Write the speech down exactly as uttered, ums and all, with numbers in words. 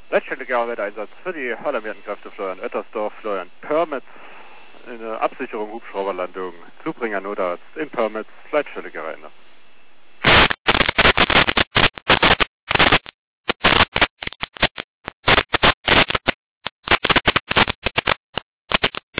Leitstelle-Gerhard-Einsatz für die alarmierten Kräfte Florian Oettersdorf, Florian Permitz, eine Absicherung, Hubschrauberlandung, Zubringer Notarzt in Permitz, Leitstelle Gerhard.